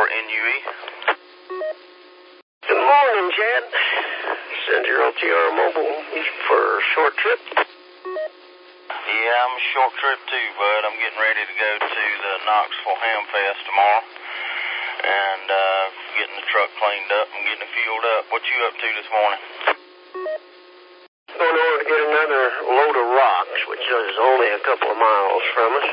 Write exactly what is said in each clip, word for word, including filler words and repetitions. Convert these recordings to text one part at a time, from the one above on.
N U E. Good morning, Chad. Send your O T R mobile for a short trip. Yeah, I'm a short trip too, bud. I'm getting ready to go to the Knoxville Ham Fest tomorrow. And uh, getting the truck cleaned up and getting it fueled up. What you up to this morning? Going over to get another load of rocks, which is only a couple of miles from us.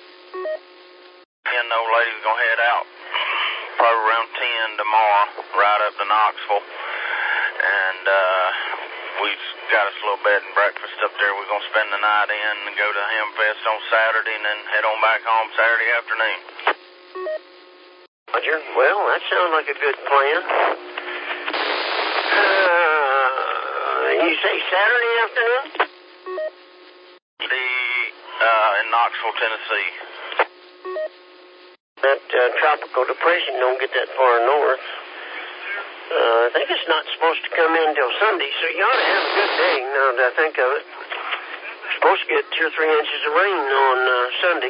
Me and the old lady's going to head out probably around ten tomorrow, right up to Knoxville. And uh, we've got us a little bed and breakfast up there. We're going to spend the night in and go to Hamfest on Saturday and then head on back home Saturday afternoon. Roger. Well, that sounds like a good plan. Uh, you say Saturday afternoon? The, uh, in Knoxville, Tennessee. That uh, tropical depression don't get that far north. Uh, I think it's not supposed to come in till Sunday, so you ought to have a good day now that I think of it. You're supposed to get two or three inches of rain on uh, Sunday.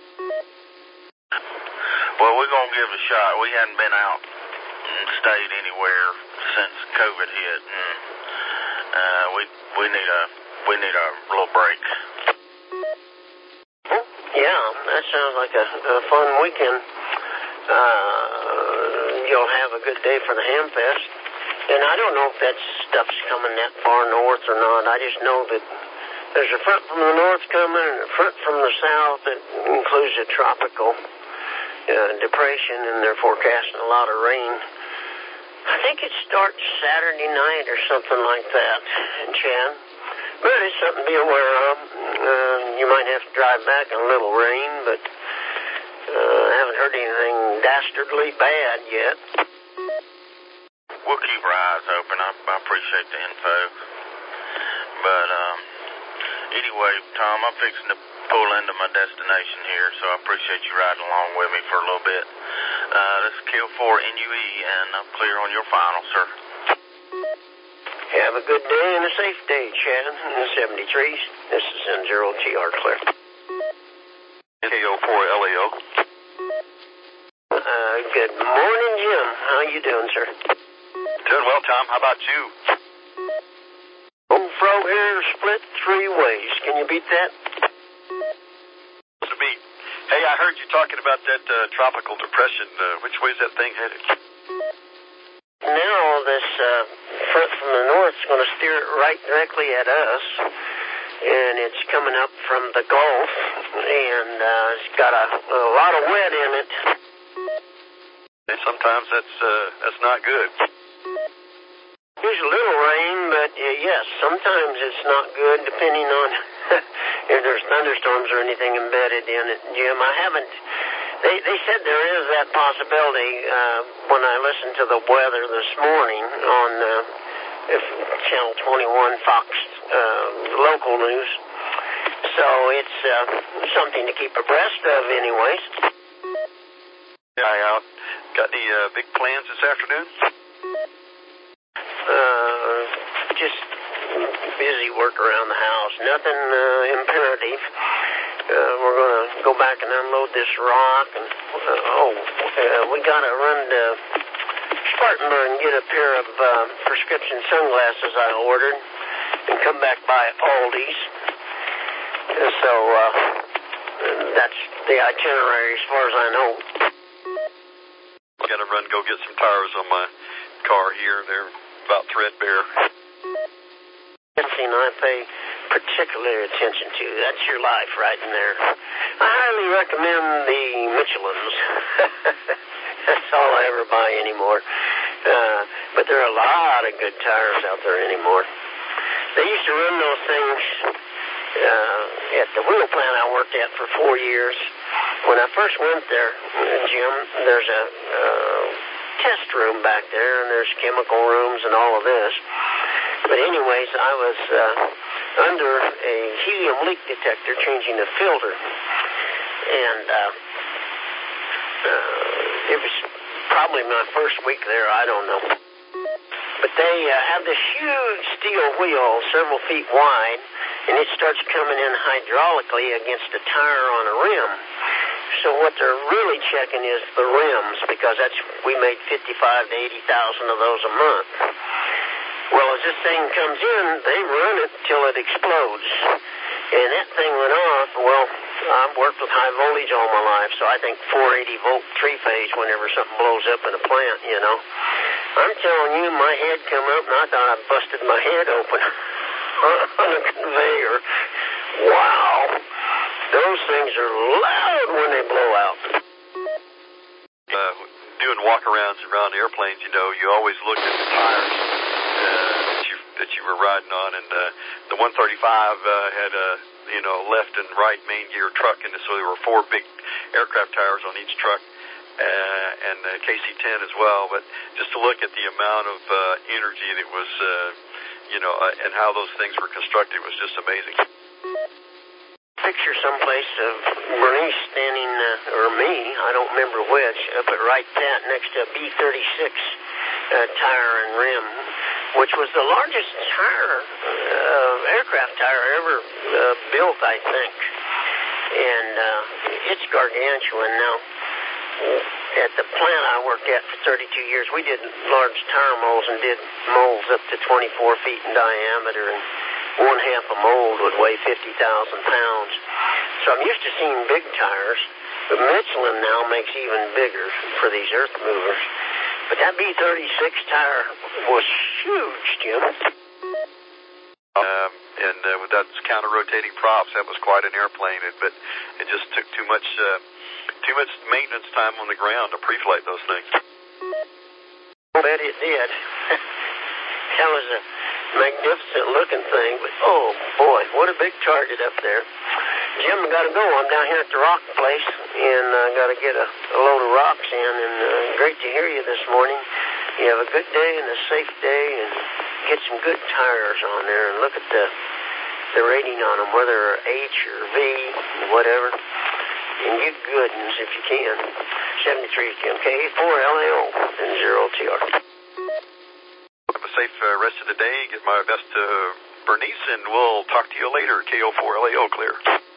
Well, we're going to give it a shot. We hadn't been out and stayed anywhere since COVID hit. And, uh, we we need a we need a little break. Yeah, that sounds like a, a fun weekend. Uh, you'll have a good day for the Hamfest. And I don't know if that stuff's coming that far north or not. I just know that there's a front from the north coming and a front from the south that includes a tropical uh, depression, and they're forecasting a lot of rain. I think it starts Saturday night or something like that in Chad. But it's something to be aware of. Uh, you might have to drive back in a little rain, but uh, I haven't heard anything dastardly bad yet. We'll keep our eyes open. I, I appreciate the info. But um, anyway, Tom, I'm fixing to pull into my destination here, so I appreciate you riding along with me for a little bit. Uh, this is K O four N U E, and I'm clear on your final, sir. Have a good day and a safe day, Chad. In the seventy-threes, this is N zero T R Clear. K O four L A O. Uh, good morning, Jim. How you doing, sir? Doing well, Tom. How about you? Old frog here split three ways. Can you beat that? To beat. Hey, I heard you talking about that uh, tropical depression. Uh, which way is that thing headed? Now this uh, front from the north is going to steer it right directly at us, and it's coming up from the Gulf, and uh, it's got a, a lot of wet in it. And sometimes that's uh, that's not good. There's a little rain, but uh, yes, sometimes it's not good, depending on if there's thunderstorms or anything embedded in it, Jim. I haven't. They they said there is that possibility uh, when I listened to the weather this morning on uh, if Channel twenty-one Fox uh, local news. So it's uh, something to keep abreast of anyways. Guy out. Got any uh, big plans this afternoon? Uh, just busy work around the house. Nothing uh, imperative. Uh, we're going to go back and unload this rock. And uh, oh, uh, we got to run to Spartanburg and get a pair of uh, prescription sunglasses I ordered and come back by Aldi's. And so uh, that's the itinerary as far as I know. I got to run go get some tires on my car here. They're about threadbare. Something I pay particular attention to. That's your life right in there. I highly recommend the Michelins. That's all I ever buy anymore. Uh, but there are a lot of good tires out there anymore. They used to run those things uh, at the wheel plant I worked at for four years. When I first went there, Jim, there's a uh, test room back there, and there's chemical rooms and all of this. But anyways, I was uh, under a helium leak detector changing a filter. And uh, uh, it was probably my first week there, I don't know. But they uh, have this huge steel wheel, several feet wide, and it starts coming in hydraulically against a tire on a rim. So what they're really checking is the rims, because that's we made fifty-five to eighty thousand of those a month. Well, as this thing comes in, they run it till it explodes. And that thing went off. Well, I've worked with high voltage all my life, so I think four eighty volt three phase whenever something blows up in a plant, you know. I'm telling you, my head come up, and I thought I busted my head open on a conveyor. Wow. Those things are loud when they blow out. Uh, doing walk-arounds around airplanes, you know, you always look at the tires uh, that you that you were riding on, and uh, the one thirty-five uh, had a you know left and right main gear truck, and so there were four big aircraft tires on each truck, uh, and the K C ten as well. But just to look at the amount of uh, energy that was, uh, you know, uh, and how those things were constructed was just amazing. Picture someplace of Bernice standing, uh, or me, I don't remember which, up at Wright Pat next to a B thirty-six uh, tire and rim, which was the largest tire, uh, aircraft tire ever uh, built, I think. And uh, it's gargantuan. Now, at the plant I worked at for thirty-two years, we did large tire molds and did molds up to twenty-four feet in diameter, and one half a mold would weigh fifty thousand pounds. So I'm used to seeing big tires, but Michelin now makes even bigger for these earth movers. But that B thirty-six tire was huge, Jim. Um, and uh, with that counter-rotating props, that was quite an airplane. It, but it just took too much, uh, too much maintenance time on the ground to pre-flight those things. I bet it did. That was a magnificent-looking thing, but oh boy, what a big target up there. Jim, I got to go. I'm down here at the rock place, and I uh, got to get a, a load of rocks in. And uh, great to hear you this morning. You have a good day and a safe day, and get some good tires on there, and look at the the rating on them, whether they're H or V, whatever. And get good ones if you can. seventy-three K M K four L A O and zero T R. Have a safe uh, rest of the day. Give my best to Bernice, and we'll talk to you later. K O four L A O clear.